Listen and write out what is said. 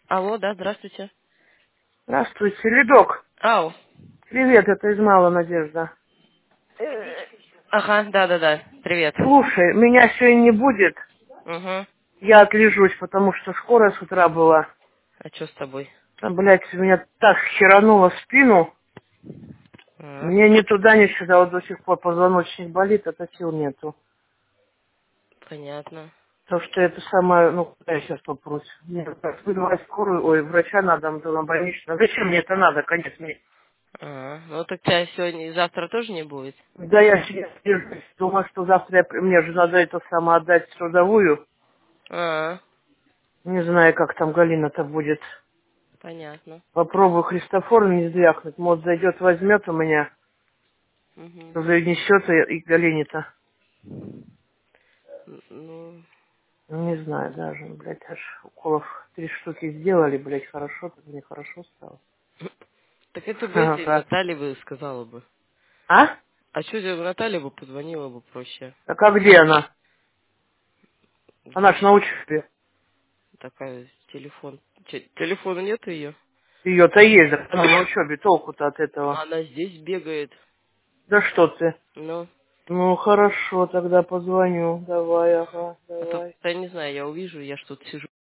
Алло, да, здравствуйте. Здравствуйте, Ледок. Ау. Привет, это из Мала Надежда. Ага, да-да-да, привет. Слушай, меня сегодня не будет. Угу. Я отлежусь, потому что скорая с утра была. А что с тобой? Там, блядь, меня так херануло в спину. А, Мне ни туда, ни сюда. Вот до сих пор позвоночник болит, а сил нету. понятно. Потому что это самое, ну, куда я сейчас попрусь? Мне так вызывать скорую, ой, врача надо, на больничную. Зачем мне это надо, конец мне? А, ну так тебя сегодня и завтра тоже не будет? Да я сейчас думаю, что завтра мне же надо это самое отдать в трудовую. А, Не знаю, как там Галина-то будет. понятно. Попробую Христофора не звякнуть. Может, зайдет, возьмет у меня, Угу. занесет и Галине-то. Ну, Не знаю даже, блядь, аж уколов 3 штуки сделали, блядь, хорошо, так мне хорошо стало. так это бы эти Ага. Наталье бы сказала бы. А? А что Наталья бы позвонила бы проще? Так а где она? Она ж Где? на учебе. Такая телефон. Телефона нет ее? Ее-то есть, да она на учебе, толку-то от этого. Она здесь бегает. Да что ты? Ну, Ну, хорошо, тогда позвоню. Давай, ага, а то давай. я не знаю, я увижу, я что-то сижу.